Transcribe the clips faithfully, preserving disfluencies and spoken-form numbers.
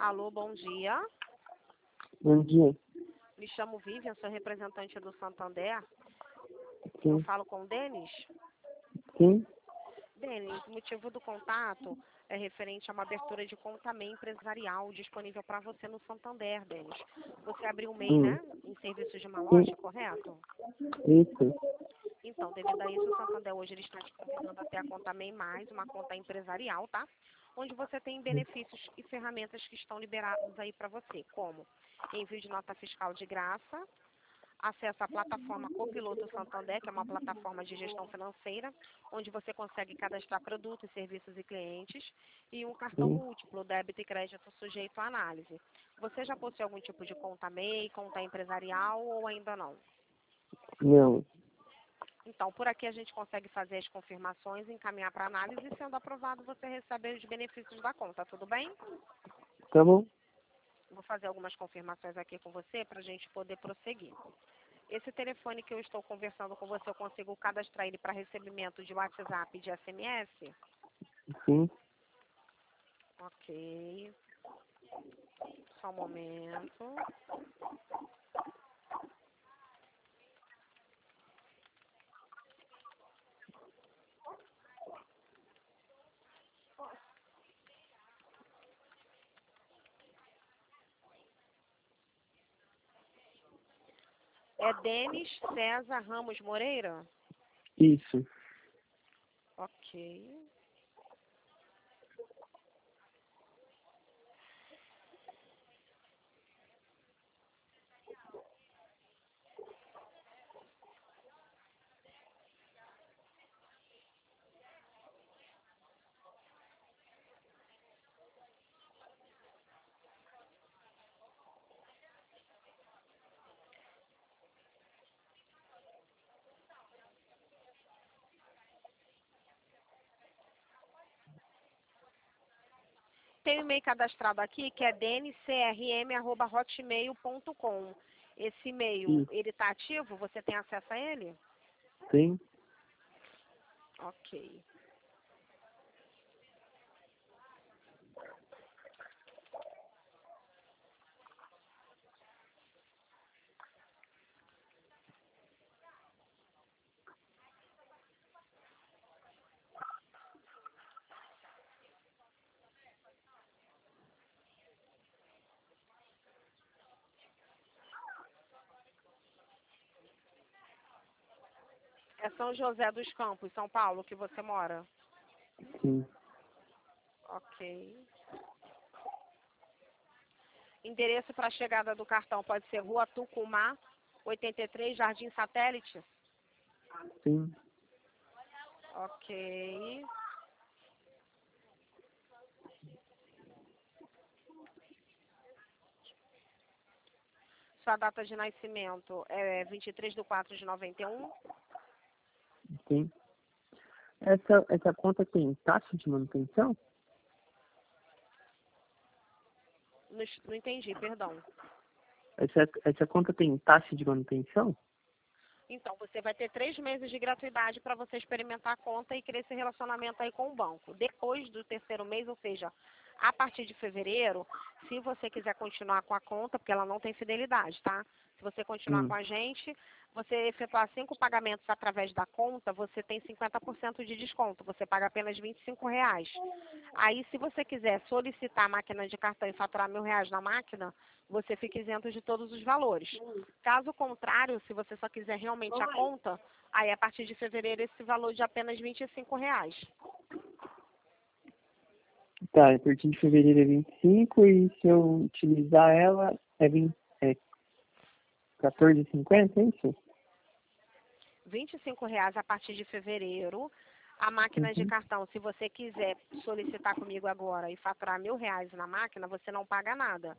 Alô, bom dia. Bom dia. Me chamo Vivian, sou representante do Santander. Sim. Eu falo com o Denis. Sim. Denis, o motivo do contato é referente a uma abertura de conta M E I empresarial disponível para você no Santander, Denis. Você abriu o M E I, Hum. né? Em serviços de malote, Sim. correto? Isso. Então, devido a isso, o Santander hoje ele está te convidando a ter a conta M E I mais, uma conta empresarial, tá? Onde você tem benefícios e ferramentas que estão liberados aí para você, como envio de nota fiscal de graça, acesso à plataforma Copiloto Santander, que é uma plataforma de gestão financeira, onde você consegue cadastrar produtos, serviços e clientes, e um cartão Sim. múltiplo, débito e crédito sujeito à análise. Você já possui algum tipo de conta M E I, conta empresarial ou ainda não? Não. Então, por aqui a gente consegue fazer as confirmações, encaminhar para análise e, sendo aprovado, você recebe os benefícios da conta, tudo bem? Tá bom? Vou fazer algumas confirmações aqui com você para a gente poder prosseguir. Esse telefone que eu estou conversando com você, eu consigo cadastrar ele para recebimento de WhatsApp e de S M S? Sim. Ok. Só um momento. É Denis César Ramos Moreira? Isso. Ok. Tem um e-mail cadastrado aqui que é d n c r m arroba hotmail ponto com. Esse e-mail, Isso. ele está ativo? Você tem acesso a ele? Sim. Ok. É São José dos Campos, São Paulo, que você mora? Sim. Ok. Endereço para a chegada do cartão pode ser Rua Tucumá, oitenta e três, Jardim Satélite? Sim. Ok. Sua data de nascimento é vinte e três de quatro de noventa e um? Sim. Essa, essa conta tem taxa de manutenção? Não, não entendi, perdão. Essa, essa conta tem taxa de manutenção? Então, você vai ter três meses de gratuidade para você experimentar a conta e criar esse relacionamento aí com o banco. Depois do terceiro mês, ou seja, a partir de fevereiro, se você quiser continuar com a conta, porque ela não tem fidelidade, tá? Se você continuar Hum. com a gente, você efetuar cinco pagamentos através da conta, você tem cinquenta por cento de desconto. Você paga apenas vinte e cinco reais. Aí, se você quiser solicitar a máquina de cartão e faturar mil reais na máquina, você fica isento de todos os valores. Caso contrário, se você só quiser realmente a conta, aí a partir de fevereiro esse valor de apenas vinte e cinco reais. Tá, a partir de fevereiro é vinte e cinco e se eu utilizar ela é, vinte, é quatorze e cinquenta, é isso? vinte e cinco reais a partir de fevereiro. A máquina de Uhum. cartão, se você quiser solicitar comigo agora e faturar mil reais na máquina, você não paga nada.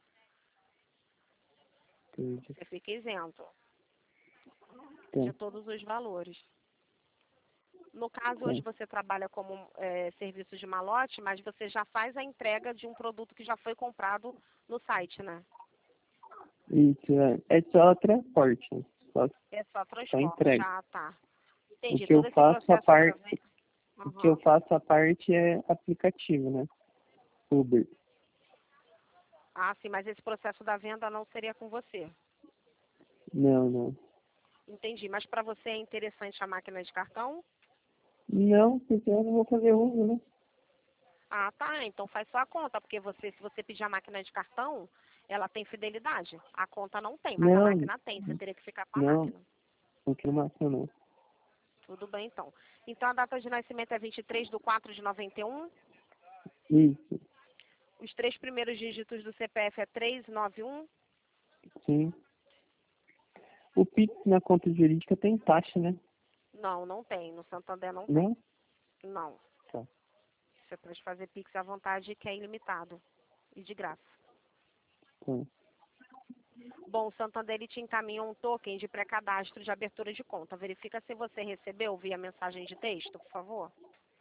Entendi. Você fica isento Tá. de todos os valores. No caso, Tá. hoje você trabalha como é, serviço de malote, mas você já faz a entrega de um produto que já foi comprado no site, né? Isso, é, é só transporte, né? Só, É só só transporte. entrega. Ah, tá. O Entendi. que eu Todo esse faço a processo parte, através. o que eu Uhum. faço a parte é aplicativo, né? Uber. Ah, sim, mas esse processo da venda não seria com você. Não, não. Entendi, mas para você é interessante a máquina de cartão? Não, porque eu não vou fazer uso, né? Ah, tá, então faz só a conta, porque você, se você pedir a máquina de cartão, ela tem fidelidade. A conta não tem, mas a Não, máquina tem, você teria que ficar com a não, máquina. não quero máquina, não. Tudo bem, então. Então a data de nascimento é vinte e três de quatro de noventa e um. Isso, Os três primeiros dígitos do C P F é trezentos e noventa e um. sim. O Pix na conta jurídica tem taxa, né? Não, não tem. No Santander não tem. Não? Não. Tá. Você pode fazer Pix à vontade, que é ilimitado e de graça. Tá. Bom, o Santander ele te encaminha um token de pré-cadastro de abertura de conta. Verifica se você recebeu via mensagem de texto, por favor.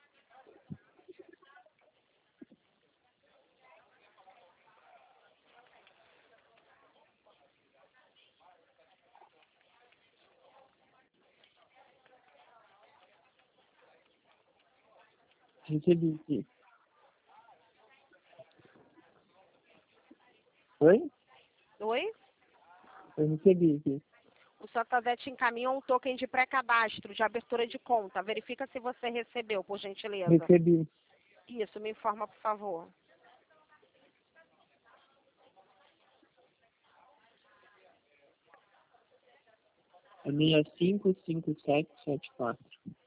Recebi aqui. Oi? Oi? Eu recebi aqui. O Santander te encaminha um token de pré-cadastro de abertura de conta. Verifica se você recebeu, por gentileza. Recebi. Isso, me informa, por favor. É seis cinco cinco sete sete quatro.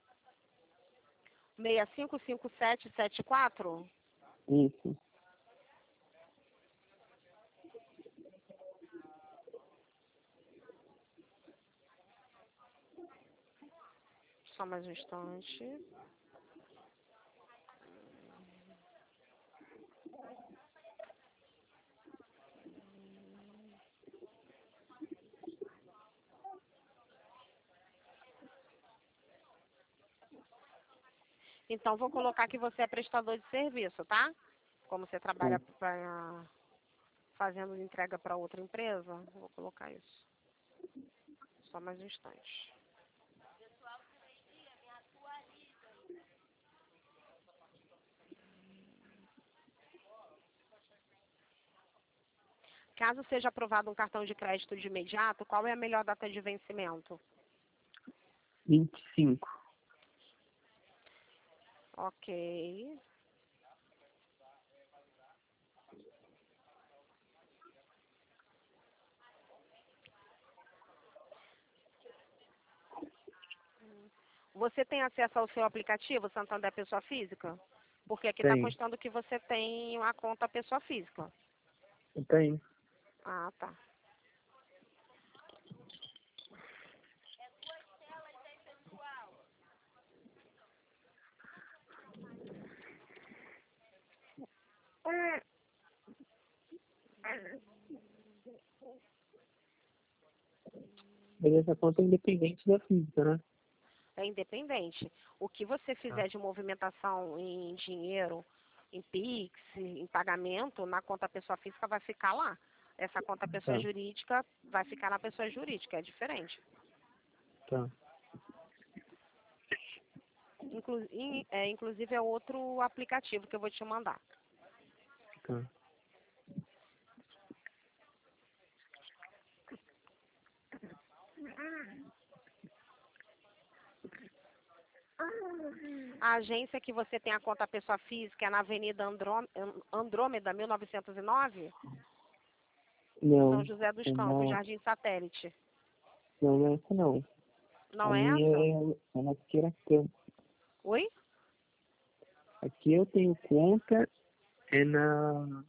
seis cinco cinco sete sete quatro? Isso. Só mais um instante. Então, vou colocar que você é prestador de serviço, tá? Como você trabalha Tá. pra, fazendo entrega para outra empresa, vou colocar isso. Só mais um instante. Caso seja aprovado um cartão de crédito de imediato, qual é a melhor data de vencimento? vinte e cinco. Ok. Você tem acesso ao seu aplicativo Santander Pessoa Física? Porque aqui está Tem. constando que você tem a conta Pessoa Física. Tem. Ah, tá. Mas essa conta é independente da física, né? É independente. O que você Tá. fizer de movimentação em dinheiro, em Pix, em pagamento, na conta pessoa física vai ficar lá. Essa conta pessoa Tá. jurídica vai ficar na pessoa jurídica, é diferente. Tá. Inclu in- é, inclusive é outro aplicativo que eu vou te mandar. Tá. A agência que você tem a conta pessoa física é na Avenida Andrô- Andrômeda, mil novecentos e nove, São Não. José dos É Campos, na... Jardim Satélite. Não, não é essa não. A Não é minha essa? é, é na Siqueira Campos. Oi? Aqui eu tenho conta, é na...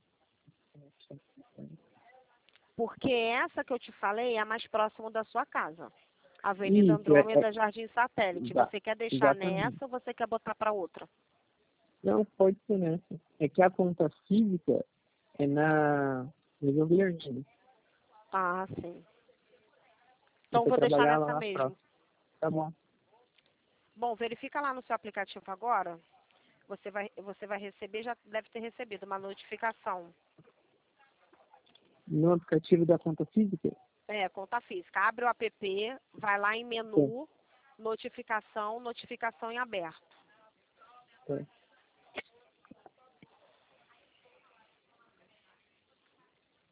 Porque essa que eu te falei é mais próximo da sua casa. Avenida Isso, é, Andrômeda, é Jardim Satélite. exa- Você quer deixar exatamente. nessa ou você quer botar para outra? Não, pode ser nessa. É que a conta física é na região Guilhermina. Ah, sim. Eu Então vou vou deixar trabalhar lá nessa na mesmo. próxima. Tá bom. Bom, verifica lá no seu aplicativo agora. Você vai, você vai receber, já deve ter recebido uma notificação. No aplicativo da conta física? É, conta física. Abre o app, vai lá em Tem. menu, notificação, notificação em aberto. Tem.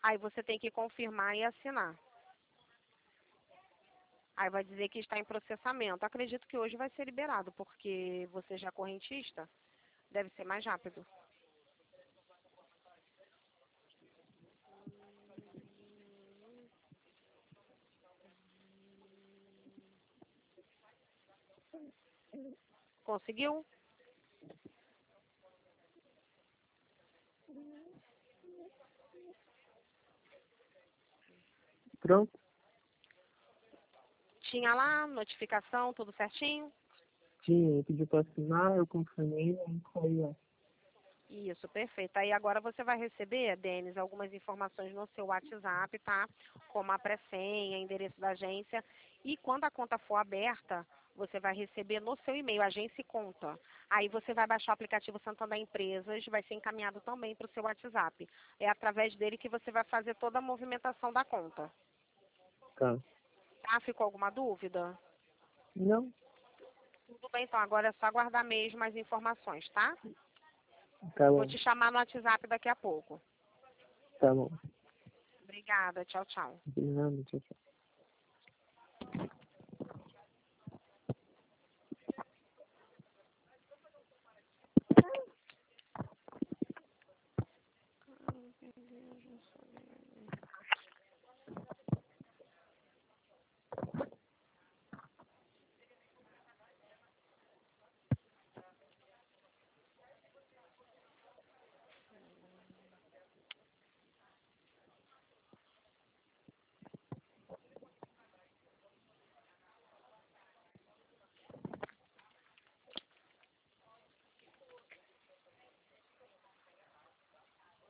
Aí você tem que confirmar e assinar. Aí vai dizer que está em processamento. Acredito que hoje vai ser liberado, porque você já é correntista, deve ser mais rápido. Conseguiu? Pronto? Tinha lá, notificação, tudo certinho? Tinha, pediu para assinar, eu confirmei, aí saiu. Isso, perfeito. Aí agora você vai receber, Denis, algumas informações no seu WhatsApp, tá? Como a pré-senha, endereço da agência. E quando a conta for aberta, você vai receber no seu e-mail, agência e conta. Aí você vai baixar o aplicativo Santander Empresas, vai ser encaminhado também para o seu WhatsApp. É através dele que você vai fazer toda a movimentação da conta. Tá. Tá? Ficou alguma dúvida? Não, Tudo bem, então agora é só aguardar mesmo as informações, tá? tá Vou bom, te chamar no WhatsApp daqui a pouco. tá bom. Obrigada, tchau, tchau. De nada, tchau, tchau.